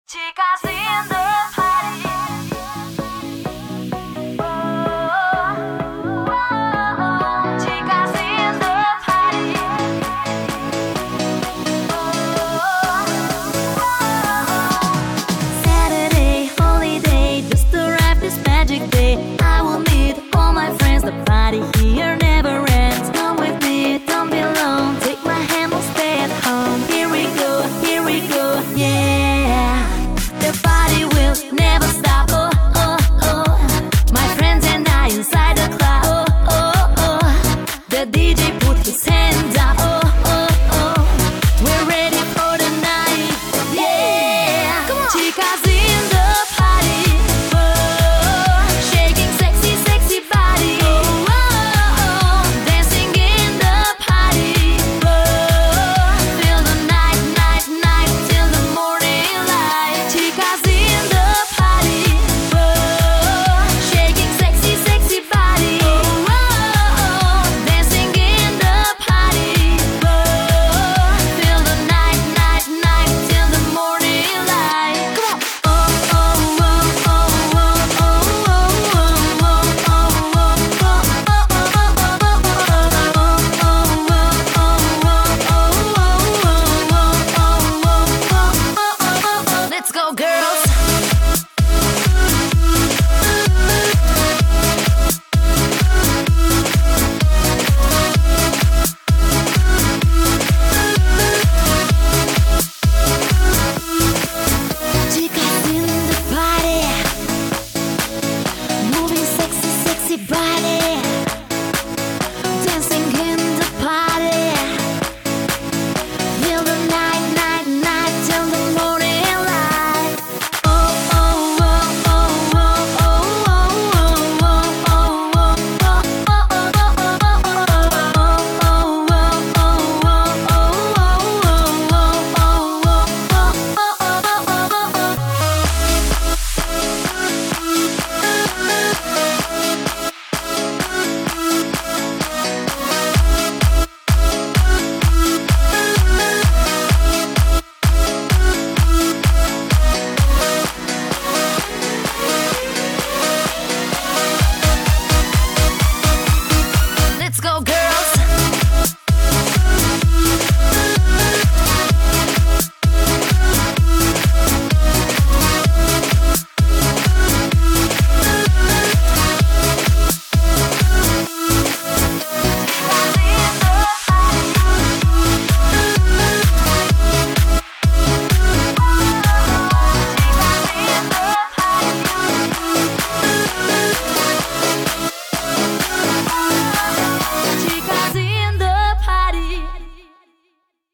Chicas in the party. Chicas in the party. Saturday, holiday, just arrived this magic day. I will meet all my friends, the party here never ends. Come with me, don't be alone. Take my hand, we'll stay at home. Here we go, yeah. The party will never stop. Oh, oh, oh. My friends and I inside the club. Oh, oh, oh. The DJ put his hands up. Oh, oh, oh. We're ready for the night. Yeah. Come on. Chicas